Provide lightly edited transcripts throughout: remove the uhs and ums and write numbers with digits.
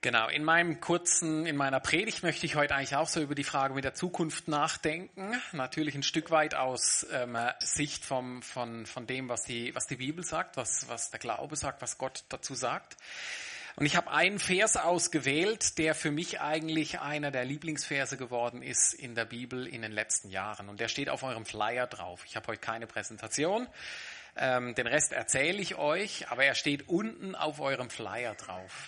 Genau, in meiner Predigt möchte ich heute eigentlich auch so über die Frage mit der Zukunft nachdenken. Natürlich ein Stück weit aus Sicht von dem, was die Bibel sagt, was der Glaube sagt, was Gott dazu sagt. Und ich habe einen Vers ausgewählt, der für mich eigentlich einer der Lieblingsverse geworden ist in der Bibel in den letzten Jahren. Und der steht auf eurem Flyer drauf. Ich habe heute keine Präsentation. Den Rest erzähle ich euch, aber er steht unten auf eurem Flyer drauf.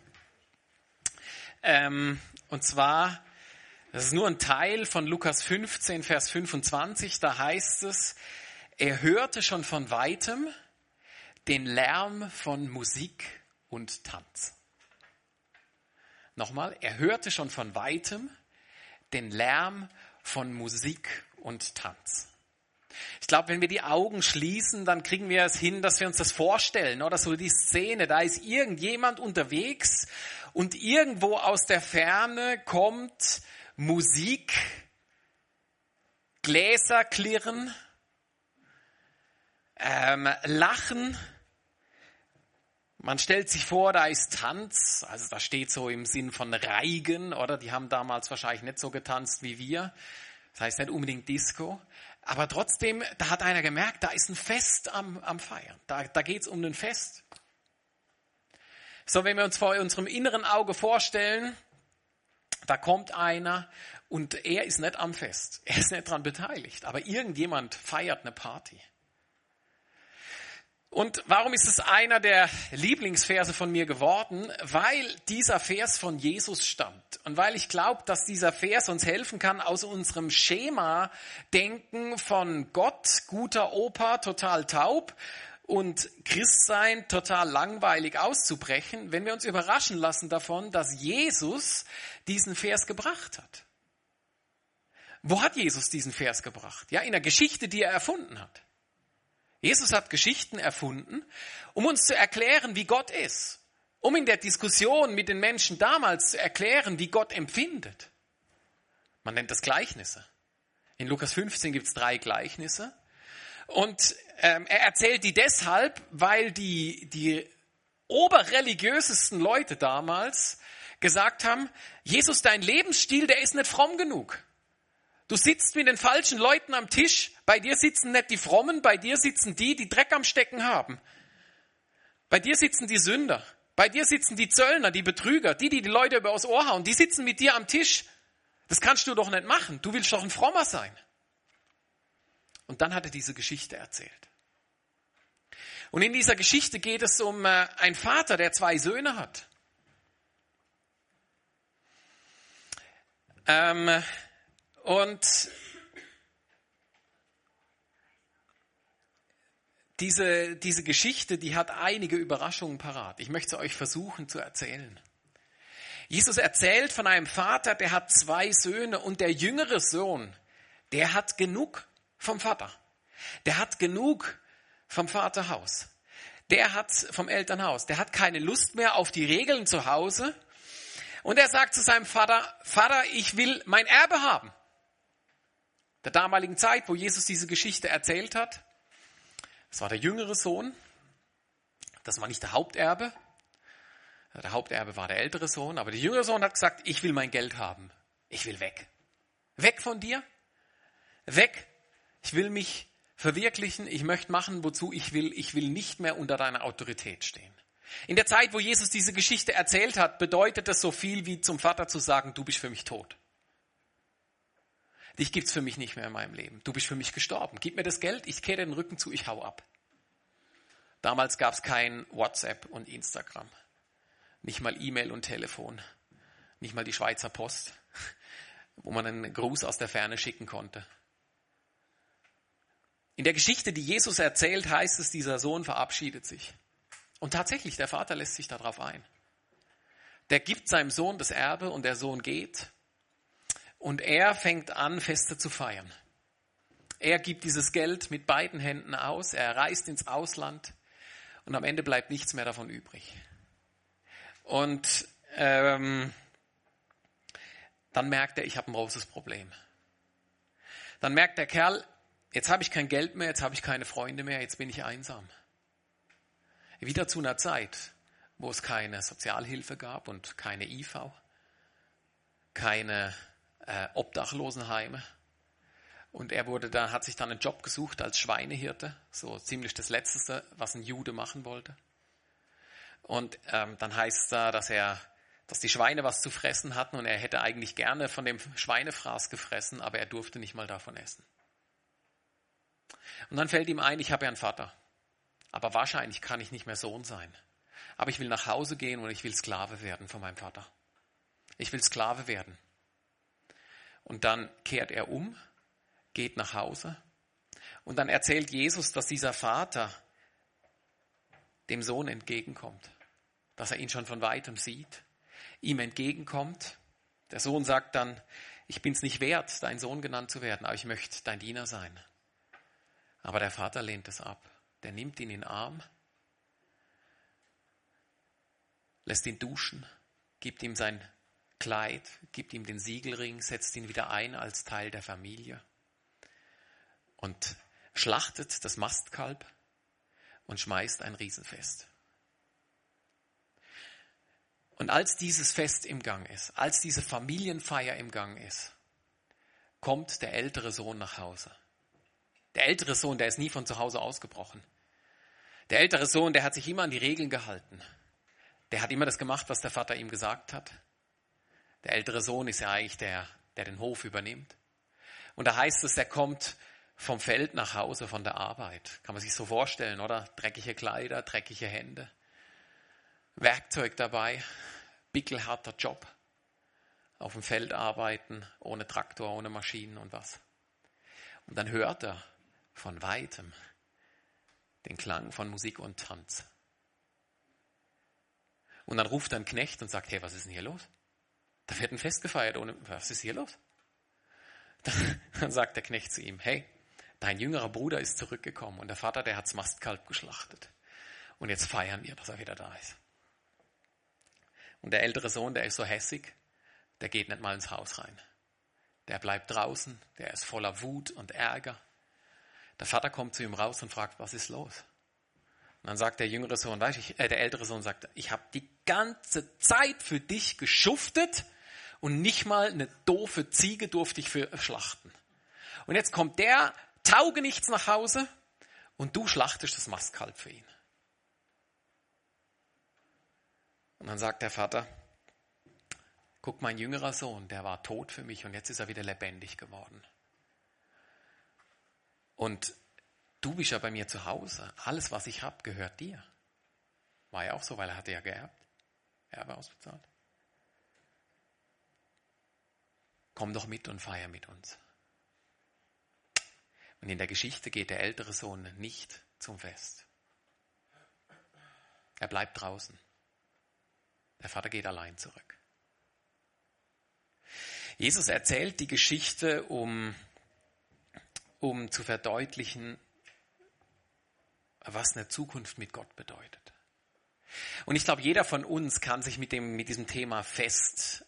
Und zwar, das ist nur ein Teil von Lukas 15, Vers 25, da heißt es, er hörte schon von weitem den Lärm von Musik und Tanz. Nochmal, er hörte schon von weitem den Lärm von Musik und Tanz. Ich glaube, wenn wir die Augen schließen, dann kriegen wir es hin, dass wir uns das vorstellen, oder so die Szene, da ist irgendjemand unterwegs und irgendwo aus der Ferne kommt Musik, Gläser klirren, Lachen. Man stellt sich vor, da ist Tanz, also da steht so im Sinn von Reigen, oder? Die haben damals wahrscheinlich nicht so getanzt wie wir. Das heißt nicht unbedingt Disco. Aber trotzdem, da hat einer gemerkt, da ist ein Fest am Feiern. Da geht's um ein Fest. So, wenn wir uns vor unserem inneren Auge vorstellen, da kommt einer und er ist nicht am Fest. Er ist nicht daran beteiligt. Aber irgendjemand feiert eine Party. Und warum ist es einer der Lieblingsverse von mir geworden? Weil dieser Vers von Jesus stammt. Und weil ich glaube, dass dieser Vers uns helfen kann, aus unserem Schema-Denken von Gott, guter Opa, total taub und Christsein total langweilig auszubrechen, wenn wir uns überraschen lassen davon, dass Jesus diesen Vers gebracht hat. Wo hat Jesus diesen Vers gebracht? Ja, in der Geschichte, die er erfunden hat. Jesus hat Geschichten erfunden, um uns zu erklären, wie Gott ist. Um in der Diskussion mit den Menschen damals zu erklären, wie Gott empfindet. Man nennt das Gleichnisse. In Lukas 15 gibt es 3 Gleichnisse. Und er erzählt die deshalb, weil die oberreligiösesten Leute damals gesagt haben, Jesus, dein Lebensstil, der ist nicht fromm genug. Du sitzt mit den falschen Leuten am Tisch, bei dir sitzen nicht die Frommen, bei dir sitzen die Dreck am Stecken haben. Bei dir sitzen die Sünder, bei dir sitzen die Zöllner, die Betrüger, die Leute übers Ohr hauen, die sitzen mit dir am Tisch. Das kannst du doch nicht machen, du willst doch ein Frommer sein. Und dann hat er diese Geschichte erzählt. Und in dieser Geschichte geht es um einen Vater, der 2 Söhne hat. Und diese Geschichte, die hat einige Überraschungen parat. Ich möchte sie euch versuchen zu erzählen. Jesus erzählt von einem Vater, der hat 2 Söhne und der jüngere Sohn, der hat genug vom Vater. Der hat genug vom Vaterhaus. Der hat vom Elternhaus. Der hat keine Lust mehr auf die Regeln zu Hause. Und er sagt zu seinem Vater, Vater, ich will mein Erbe haben. Der damaligen Zeit, wo Jesus diese Geschichte erzählt hat, das war der jüngere Sohn, das war nicht der Haupterbe, der Haupterbe war der ältere Sohn, aber der jüngere Sohn hat gesagt, ich will mein Geld haben, ich will weg. Weg von dir, weg, ich will mich verwirklichen, ich möchte machen, wozu ich will nicht mehr unter deiner Autorität stehen. In der Zeit, wo Jesus diese Geschichte erzählt hat, bedeutet das so viel wie zum Vater zu sagen, du bist für mich tot. Dich gibt's für mich nicht mehr in meinem Leben. Du bist für mich gestorben. Gib mir das Geld, ich kehre den Rücken zu, ich hau ab. Damals gab's kein WhatsApp und Instagram. Nicht mal E-Mail und Telefon. Nicht mal die Schweizer Post, wo man einen Gruß aus der Ferne schicken konnte. In der Geschichte, die Jesus erzählt, heißt es, dieser Sohn verabschiedet sich. Und tatsächlich, der Vater lässt sich darauf ein. Der gibt seinem Sohn das Erbe und der Sohn geht. Und er fängt an, Feste zu feiern. Er gibt dieses Geld mit beiden Händen aus. Er reist ins Ausland. Und am Ende bleibt nichts mehr davon übrig. Und dann merkt er, ich habe ein großes Problem. Dann merkt der Kerl, jetzt habe ich kein Geld mehr, jetzt habe ich keine Freunde mehr, jetzt bin ich einsam. Wieder zu einer Zeit, wo es keine Sozialhilfe gab und keine IV, keine Obdachlosenheime. Und er hat sich dann einen Job gesucht als Schweinehirte, so ziemlich das Letzte, was ein Jude machen wollte. Und dann heißt es da, dass die Schweine was zu fressen hatten und er hätte eigentlich gerne von dem Schweinefraß gefressen, aber er durfte nicht mal davon essen. Und dann fällt ihm ein, ich habe ja einen Vater, aber wahrscheinlich kann ich nicht mehr Sohn sein. Aber ich will nach Hause gehen und ich will Sklave werden von meinem Vater. Ich will Sklave werden. Und dann kehrt er um, geht nach Hause und dann erzählt Jesus, dass dieser Vater dem Sohn entgegenkommt, dass er ihn schon von weitem sieht, ihm entgegenkommt. Der Sohn sagt dann, ich bin es nicht wert, dein Sohn genannt zu werden, aber ich möchte dein Diener sein. Aber der Vater lehnt es ab. Der nimmt ihn in den Arm, lässt ihn duschen, gibt ihm sein Kleid, gibt ihm den Siegelring, setzt ihn wieder ein als Teil der Familie und schlachtet das Mastkalb und schmeißt ein Riesenfest. Und als dieses Fest im Gang ist, als diese Familienfeier im Gang ist, kommt der ältere Sohn nach Hause. Der ältere Sohn, der ist nie von zu Hause ausgebrochen. Der ältere Sohn, der hat sich immer an die Regeln gehalten. Der hat immer das gemacht, was der Vater ihm gesagt hat. Der ältere Sohn ist ja eigentlich der den Hof übernimmt. Und da heißt es, er kommt vom Feld nach Hause, von der Arbeit. Kann man sich so vorstellen, oder? Dreckige Kleider, dreckige Hände. Werkzeug dabei, bickelharter Job. Auf dem Feld arbeiten, ohne Traktor, ohne Maschinen und was. Und dann hört er von Weitem den Klang von Musik und Tanz. Und dann ruft ein Knecht und sagt, hey, was ist denn hier los? Da wird ein Fest gefeiert, was ist hier los? Dann sagt der Knecht zu ihm, hey, dein jüngerer Bruder ist zurückgekommen und der Vater, der hat das Mastkalb geschlachtet. Und jetzt feiern wir, dass er wieder da ist. Und der ältere Sohn, der ist so hässig, der geht nicht mal ins Haus rein. Der bleibt draußen, der ist voller Wut und Ärger. Der Vater kommt zu ihm raus und fragt, was ist los? Und dann sagt der jüngere Sohn, der ältere Sohn sagt, ich habe die ganze Zeit für dich geschuftet und nicht mal eine doofe Ziege durfte ich für schlachten. Und jetzt kommt der Taugenichts nach Hause und du schlachtest das Mastkalb für ihn. Und dann sagt der Vater, guck, mein jüngerer Sohn, der war tot für mich und jetzt ist er wieder lebendig geworden. Und du bist ja bei mir zu Hause. Alles, was ich habe, gehört dir. War ja auch so, weil er hatte ja geerbt. Erbe ausbezahlt. Komm doch mit und feier mit uns. Und in der Geschichte geht der ältere Sohn nicht zum Fest. Er bleibt draußen. Der Vater geht allein zurück. Jesus erzählt die Geschichte, um zu verdeutlichen, was eine Zukunft mit Gott bedeutet. Und ich glaube, jeder von uns kann sich mit diesem Thema Fest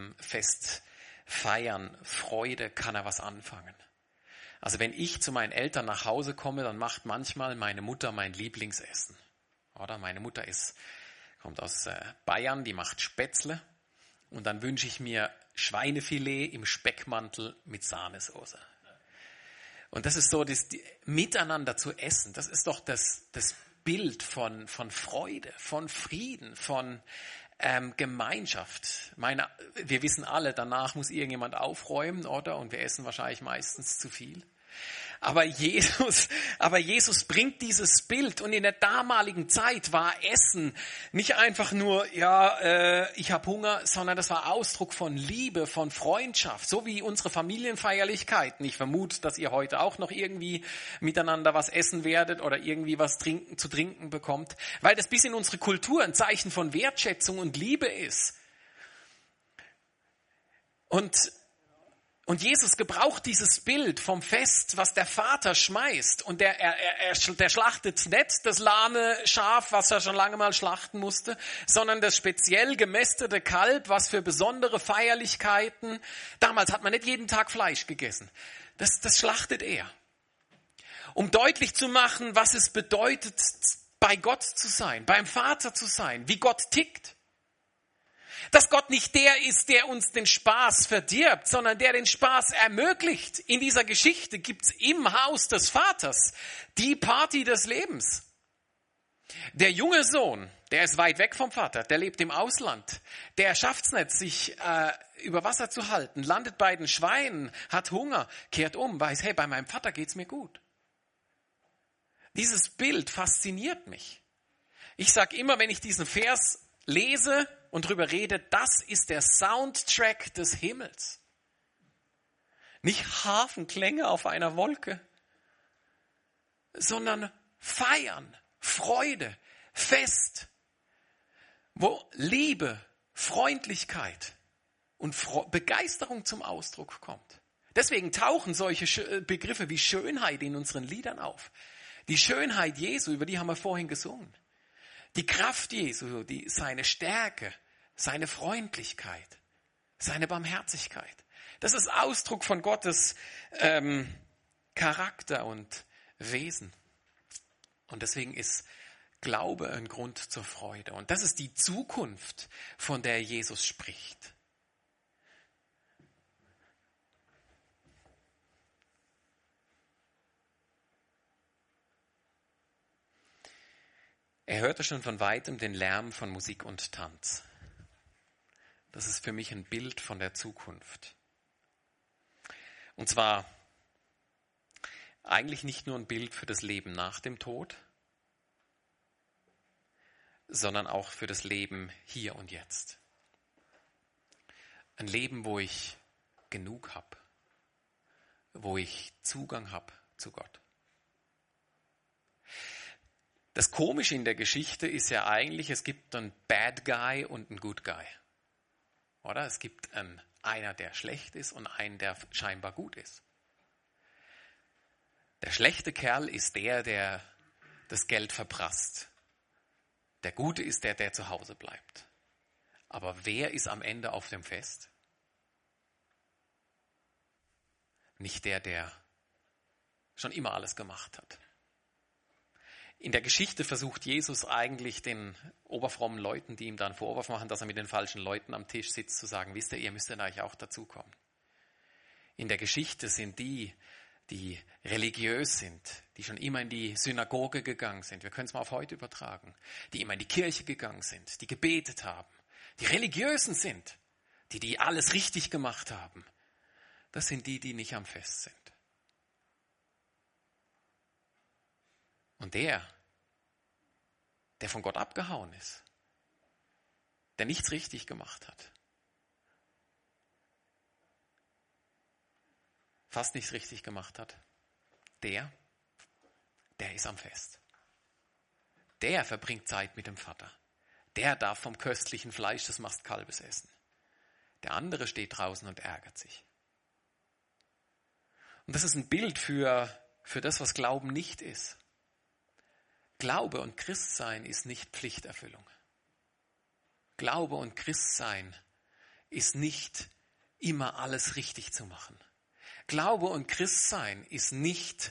feiern, Freude, kann er was anfangen. Also wenn ich zu meinen Eltern nach Hause komme, dann macht manchmal meine Mutter mein Lieblingsessen. Oder meine Mutter kommt aus Bayern, die macht Spätzle. Und dann wünsche ich mir Schweinefilet im Speckmantel mit Sahnesoße. Und das ist so, miteinander zu essen, das ist doch das Bild von Freude, von Frieden, von Gemeinschaft. Wir wissen alle, danach muss irgendjemand aufräumen, oder? Und wir essen wahrscheinlich meistens zu viel. Aber Jesus bringt dieses Bild, und in der damaligen Zeit war Essen nicht einfach nur, ich habe Hunger, sondern das war Ausdruck von Liebe, von Freundschaft, so wie unsere Familienfeierlichkeiten. Ich vermute, dass ihr heute auch noch irgendwie miteinander was essen werdet oder irgendwie was zu trinken bekommt, weil das bis in unsere Kultur ein Zeichen von Wertschätzung und Liebe ist. Und Jesus gebraucht dieses Bild vom Fest, was der Vater schmeißt. Und der schlachtet nicht das lahme Schaf, was er schon lange mal schlachten musste, sondern das speziell gemästete Kalb, was für besondere Feierlichkeiten. Damals hat man nicht jeden Tag Fleisch gegessen. Das schlachtet er. Um deutlich zu machen, was es bedeutet, bei Gott zu sein, beim Vater zu sein, wie Gott tickt. Dass Gott nicht der ist, der uns den Spaß verdirbt, sondern der den Spaß ermöglicht. In dieser Geschichte gibt's im Haus des Vaters die Party des Lebens. Der junge Sohn, der ist weit weg vom Vater, der lebt im Ausland. Der schafft's nicht, sich über Wasser zu halten, landet bei den Schweinen, hat Hunger, kehrt um, weiß, hey, bei meinem Vater geht's mir gut. Dieses Bild fasziniert mich. Ich sage immer, wenn ich diesen Vers lese und drüber rede, das ist der Soundtrack des Himmels. Nicht Hafenklänge auf einer Wolke, sondern Feiern, Freude, Fest, wo Liebe, Freundlichkeit und Begeisterung zum Ausdruck kommt. Deswegen tauchen solche Begriffe wie Schönheit in unseren Liedern auf. Die Schönheit Jesu, über die haben wir vorhin gesungen. Die Kraft Jesu, seine Stärke, seine Freundlichkeit, seine Barmherzigkeit. Das ist Ausdruck von Gottes Charakter und Wesen. Und deswegen ist Glaube ein Grund zur Freude. Und das ist die Zukunft, von der Jesus spricht. Er hörte schon von weitem den Lärm von Musik und Tanz. Das ist für mich ein Bild von der Zukunft. Und zwar eigentlich nicht nur ein Bild für das Leben nach dem Tod, sondern auch für das Leben hier und jetzt. Ein Leben, wo ich genug habe, wo ich Zugang habe zu Gott. Das Komische in der Geschichte ist ja eigentlich, es gibt einen Bad Guy und einen Good Guy. Oder? Es gibt einer, der schlecht ist und einen, der scheinbar gut ist. Der schlechte Kerl ist der das Geld verprasst. Der Gute ist der zu Hause bleibt. Aber wer ist am Ende auf dem Fest? Nicht der schon immer alles gemacht hat. In der Geschichte versucht Jesus eigentlich den oberfrommen Leuten, die ihm dann Vorwurf machen, dass er mit den falschen Leuten am Tisch sitzt, zu sagen, wisst ihr müsst ja eigentlich auch dazukommen. In der Geschichte sind die religiös sind, die schon immer in die Synagoge gegangen sind, wir können es mal auf heute übertragen, die immer in die Kirche gegangen sind, die gebetet haben, die Religiösen sind, die alles richtig gemacht haben. Das sind die nicht am Fest sind. Und der von Gott abgehauen ist, der nichts richtig gemacht hat, fast nichts richtig gemacht hat, der ist am Fest. Der verbringt Zeit mit dem Vater. Der darf vom köstlichen Fleisch des Mastkalbes essen. Der andere steht draußen und ärgert sich. Und das ist ein Bild für das, was Glauben nicht ist. Glaube und Christsein ist nicht Pflichterfüllung. Glaube und Christsein ist nicht immer alles richtig zu machen. Glaube und Christsein ist nicht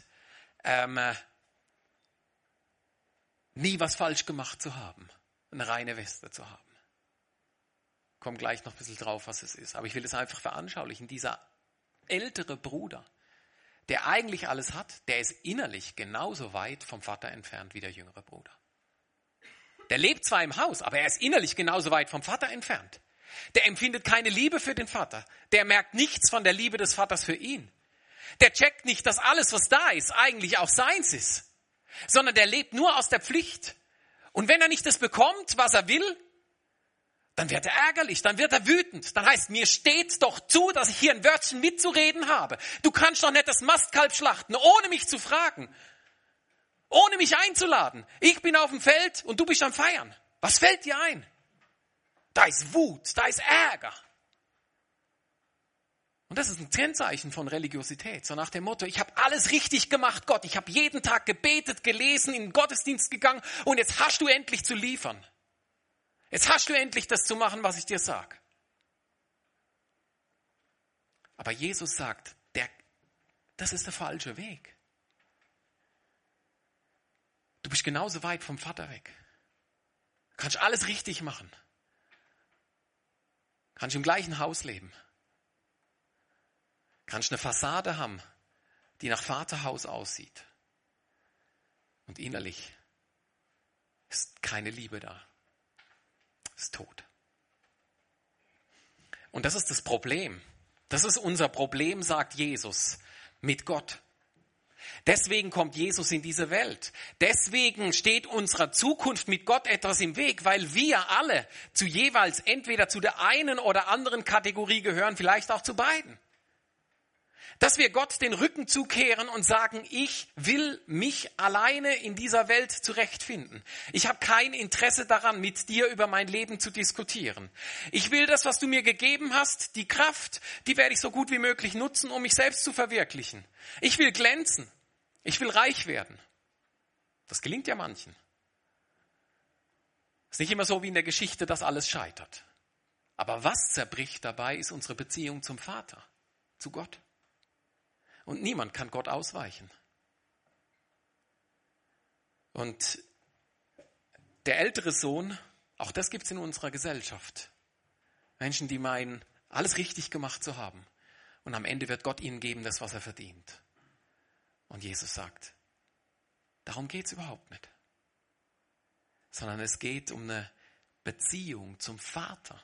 nie was falsch gemacht zu haben, eine reine Weste zu haben. Ich komme gleich noch ein bisschen drauf, was es ist. Aber ich will es einfach veranschaulichen. Dieser ältere Bruder, der eigentlich alles hat, der ist innerlich genauso weit vom Vater entfernt wie der jüngere Bruder. Der lebt zwar im Haus, aber er ist innerlich genauso weit vom Vater entfernt. Der empfindet keine Liebe für den Vater. Der merkt nichts von der Liebe des Vaters für ihn. Der checkt nicht, dass alles, was da ist, eigentlich auch seins ist. Sondern der lebt nur aus der Pflicht. Und wenn er nicht das bekommt, was er will, dann wird er ärgerlich, dann wird er wütend. Dann heißt, mir steht doch zu, dass ich hier ein Wörtchen mitzureden habe. Du kannst doch nicht das Mastkalb schlachten, ohne mich zu fragen. Ohne mich einzuladen. Ich bin auf dem Feld und du bist am Feiern. Was fällt dir ein? Da ist Wut, da ist Ärger. Und das ist ein Kennzeichen von Religiosität. So nach dem Motto, ich habe alles richtig gemacht, Gott. Ich habe jeden Tag gebetet, gelesen, in den Gottesdienst gegangen und jetzt hast du endlich zu liefern. Jetzt hast du endlich das zu machen, was ich dir sage. Aber Jesus sagt, das ist der falsche Weg. Du bist genauso weit vom Vater weg. Du kannst alles richtig machen. Du kannst im gleichen Haus leben. Du kannst eine Fassade haben, die nach Vaterhaus aussieht. Und innerlich ist keine Liebe da. Ist tot. Und das ist das Problem. Das ist unser Problem, sagt Jesus, mit Gott. Deswegen kommt Jesus in diese Welt. Deswegen steht unserer Zukunft mit Gott etwas im Weg, weil wir alle zu jeweils entweder zu der einen oder anderen Kategorie gehören, vielleicht auch zu beiden. Dass wir Gott den Rücken zukehren und sagen, ich will mich alleine in dieser Welt zurechtfinden. Ich habe kein Interesse daran, mit dir über mein Leben zu diskutieren. Ich will das, was du mir gegeben hast, die Kraft, die werde ich so gut wie möglich nutzen, um mich selbst zu verwirklichen. Ich will glänzen. Ich will reich werden. Das gelingt ja manchen. Es ist nicht immer so wie in der Geschichte, dass alles scheitert. Aber was zerbricht dabei, ist unsere Beziehung zum Vater, zu Gott. Und niemand kann Gott ausweichen. Und der ältere Sohn, auch das gibt es in unserer Gesellschaft. Menschen, die meinen, alles richtig gemacht zu haben. Und am Ende wird Gott ihnen geben, das, was er verdient. Und Jesus sagt, darum geht es überhaupt nicht. Sondern es geht um eine Beziehung zum Vater.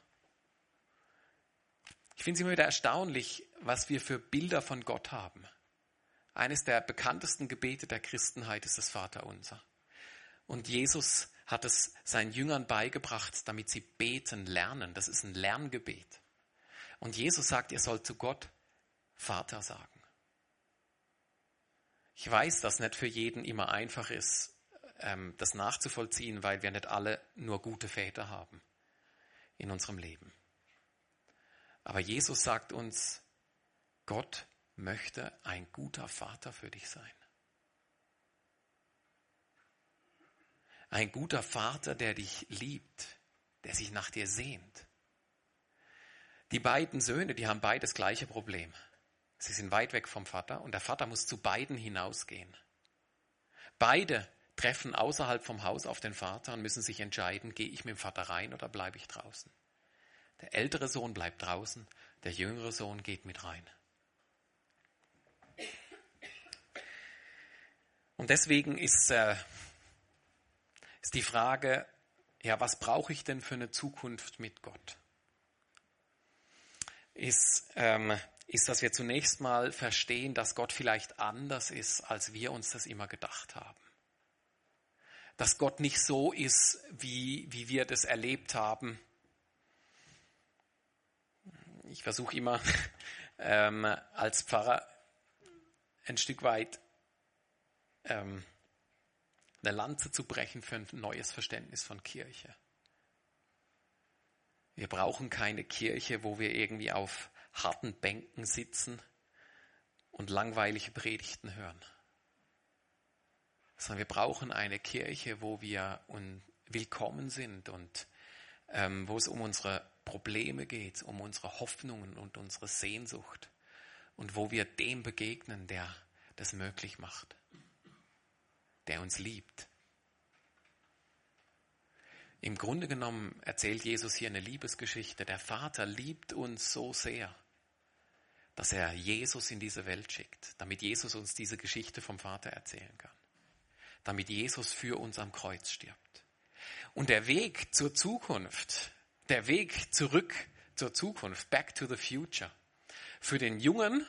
Ich finde es immer wieder erstaunlich, was wir für Bilder von Gott haben. Eines der bekanntesten Gebete der Christenheit ist das Vaterunser. Und Jesus hat es seinen Jüngern beigebracht, damit sie beten lernen. Das ist ein Lerngebet. Und Jesus sagt, ihr sollt zu Gott Vater sagen. Ich weiß, dass nicht für jeden immer einfach ist, das nachzuvollziehen, weil wir nicht alle nur gute Väter haben in unserem Leben. Aber Jesus sagt uns, Gott möchte ein guter Vater für dich sein. Ein guter Vater, der dich liebt, der sich nach dir sehnt. Die beiden Söhne, die haben beide das gleiche Problem. Sie sind weit weg vom Vater und der Vater muss zu beiden hinausgehen. Beide treffen außerhalb vom Haus auf den Vater und müssen sich entscheiden, gehe ich mit dem Vater rein oder bleibe ich draußen. Der ältere Sohn bleibt draußen, der jüngere Sohn geht mit rein. Und deswegen ist die Frage, ja, was brauche ich denn für eine Zukunft mit Gott? Ist, dass wir zunächst mal verstehen, dass Gott vielleicht anders ist, als wir uns das immer gedacht haben. Dass Gott nicht so ist, wie wir das erlebt haben. Ich versuche immer als Pfarrer ein Stück weit eine Lanze zu brechen für ein neues Verständnis von Kirche. Wir brauchen keine Kirche, wo wir irgendwie auf harten Bänken sitzen und langweilige Predigten hören. Sondern wir brauchen eine Kirche, wo wir willkommen sind und wo es um unsere Probleme geht, um unsere Hoffnungen und unsere Sehnsucht und wo wir dem begegnen, der das möglich macht, der uns liebt. Im Grunde genommen erzählt Jesus hier eine Liebesgeschichte. Der Vater liebt uns so sehr, dass er Jesus in diese Welt schickt, damit Jesus uns diese Geschichte vom Vater erzählen kann. Damit Jesus für uns am Kreuz stirbt. Und der Weg zur Zukunft, der Weg zurück zur Zukunft, back to the future, für den jungen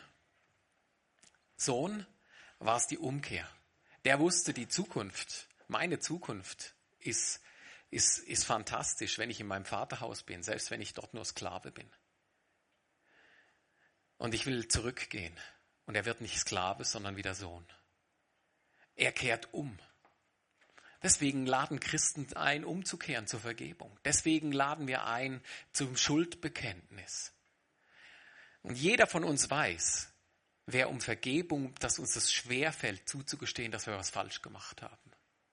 Sohn war es die Umkehr. Der wusste, die Zukunft, meine Zukunft ist fantastisch, wenn ich in meinem Vaterhaus bin, selbst wenn ich dort nur Sklave bin. Und ich will zurückgehen. Und er wird nicht Sklave, sondern wieder Sohn. Er kehrt um. Deswegen laden Christen ein, umzukehren zur Vergebung. Deswegen laden wir ein zum Schuldbekenntnis. Und jeder von uns weiß, wer um Vergebung, dass uns das schwerfällt, zuzugestehen, dass wir was falsch gemacht haben.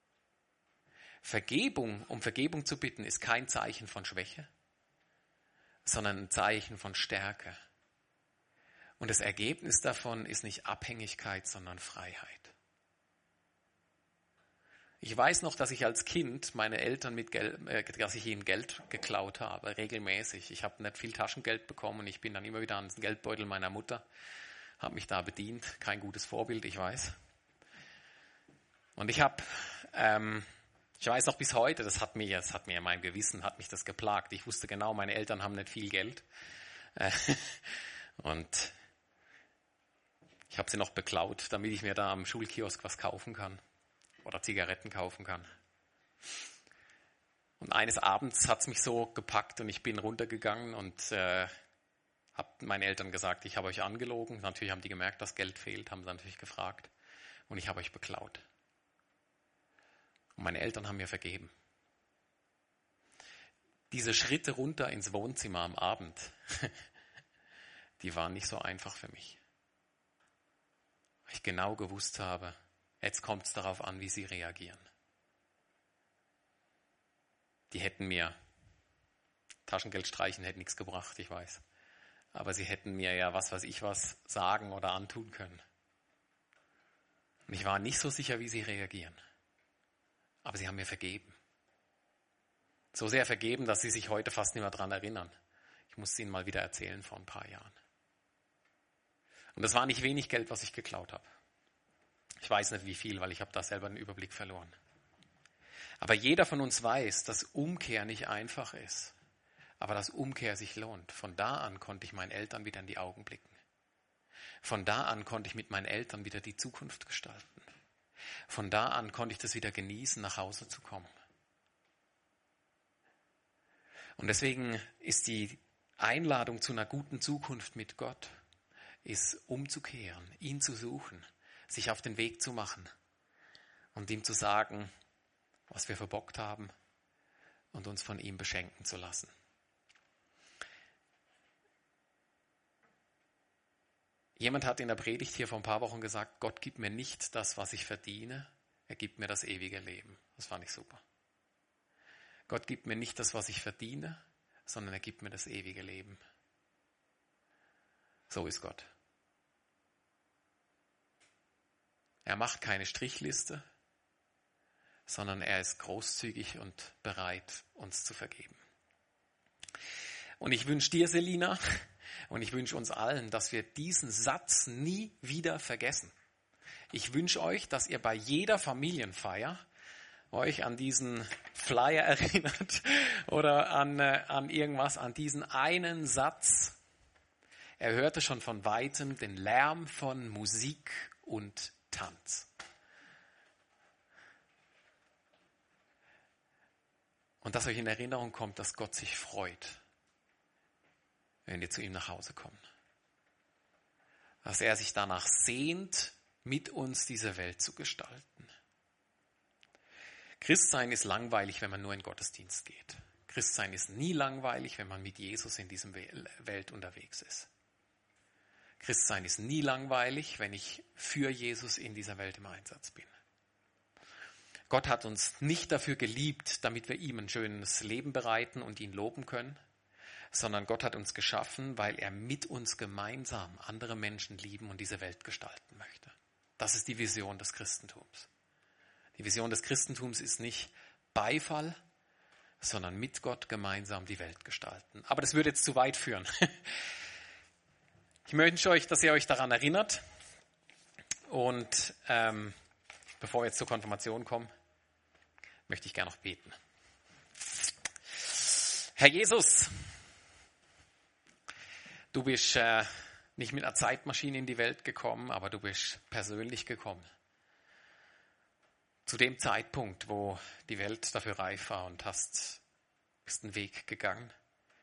Um Vergebung zu bitten, ist kein Zeichen von Schwäche, sondern ein Zeichen von Stärke. Und das Ergebnis davon ist nicht Abhängigkeit, sondern Freiheit. Ich weiß noch, dass ich als Kind meine Eltern dass ich ihnen Geld geklaut habe, regelmäßig. Ich habe nicht viel Taschengeld bekommen. Ich bin dann immer wieder an den Geldbeutel meiner Mutter, habe mich da bedient. Kein gutes Vorbild, ich weiß. Und ich weiß noch bis heute, das hat mir in meinem Gewissen, hat mich das geplagt. Ich wusste genau, meine Eltern haben nicht viel Geld. Und ich habe sie noch beklaut, damit ich mir da am Schulkiosk was kaufen kann. Oder Zigaretten kaufen kann. Und eines Abends hat es mich so gepackt und ich bin runtergegangen und habe meinen Eltern gesagt, ich habe euch angelogen. Natürlich haben die gemerkt, dass Geld fehlt, haben sie natürlich gefragt. Und ich habe euch beklaut. Und meine Eltern haben mir vergeben. Diese Schritte runter ins Wohnzimmer am Abend, die waren nicht so einfach für mich. Weil ich genau gewusst habe, jetzt kommt es darauf an, wie sie reagieren. Die hätten mir Taschengeld streichen, hätte nichts gebracht, ich weiß. Aber sie hätten mir ja was sagen oder antun können. Und ich war nicht so sicher, wie sie reagieren. Aber sie haben mir vergeben. So sehr vergeben, dass sie sich heute fast nicht mehr daran erinnern. Ich muss es ihnen mal wieder erzählen vor ein paar Jahren. Und das war nicht wenig Geld, was ich geklaut habe. Ich weiß nicht wie viel, weil ich habe da selber den Überblick verloren. Aber jeder von uns weiß, dass Umkehr nicht einfach ist. Aber dass Umkehr sich lohnt. Von da an konnte ich meinen Eltern wieder in die Augen blicken. Von da an konnte ich mit meinen Eltern wieder die Zukunft gestalten. Von da an konnte ich das wieder genießen, nach Hause zu kommen. Und deswegen ist die Einladung zu einer guten Zukunft mit Gott, ist umzukehren, ihn zu suchen, sich auf den Weg zu machen und ihm zu sagen, was wir verbockt haben und uns von ihm beschenken zu lassen. Jemand hat in der Predigt hier vor ein paar Wochen gesagt, Gott gibt mir nicht das, was ich verdiene, er gibt mir das ewige Leben. Das fand ich super. Gott gibt mir nicht das, was ich verdiene, sondern er gibt mir das ewige Leben. So ist Gott. Er macht keine Strichliste, sondern er ist großzügig und bereit, uns zu vergeben. Und ich wünsche dir, Selina, und ich wünsche uns allen, dass wir diesen Satz nie wieder vergessen. Ich wünsche euch, dass ihr bei jeder Familienfeier euch an diesen Flyer erinnert oder an irgendwas, an diesen einen Satz. Er hörte schon von Weitem den Lärm von Musik und Tanz. Und dass euch in Erinnerung kommt, dass Gott sich freut, wenn ihr zu ihm nach Hause kommt. Dass er sich danach sehnt, mit uns diese Welt zu gestalten. Christsein ist langweilig, wenn man nur in den Gottesdienst geht. Christsein ist nie langweilig, wenn man mit Jesus in dieser Welt unterwegs ist. Christsein ist nie langweilig, wenn ich für Jesus in dieser Welt im Einsatz bin. Gott hat uns nicht dafür geliebt, damit wir ihm ein schönes Leben bereiten und ihn loben können, sondern Gott hat uns geschaffen, weil er mit uns gemeinsam andere Menschen lieben und diese Welt gestalten möchte. Das ist die Vision des Christentums. Die Vision des Christentums ist nicht Beifall, sondern mit Gott gemeinsam die Welt gestalten. Aber das würde jetzt zu weit führen. Ich wünsche euch, dass ihr euch daran erinnert. Und bevor wir jetzt zur Konfirmation kommen, möchte ich gerne noch beten. Herr Jesus, du bist nicht mit einer Zeitmaschine in die Welt gekommen, aber du bist persönlich gekommen. Zu dem Zeitpunkt, wo die Welt dafür reif war und bist einen Weg gegangen.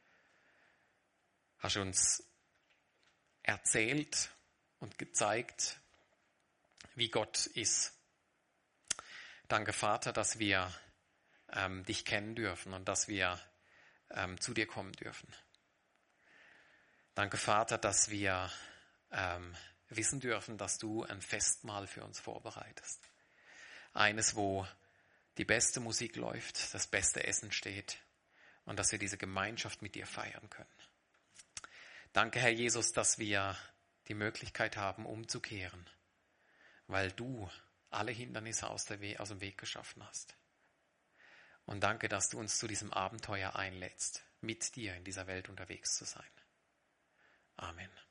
Hast uns erzählt und gezeigt, wie Gott ist. Danke, Vater, dass wir dich kennen dürfen und dass wir zu dir kommen dürfen. Danke, Vater, dass wir wissen dürfen, dass du ein Festmahl für uns vorbereitest. Eines, wo die beste Musik läuft, das beste Essen steht und dass wir diese Gemeinschaft mit dir feiern können. Danke, Herr Jesus, dass wir die Möglichkeit haben, umzukehren, weil du alle Hindernisse aus dem Weg geschaffen hast. Und danke, dass du uns zu diesem Abenteuer einlädst, mit dir in dieser Welt unterwegs zu sein. Amen.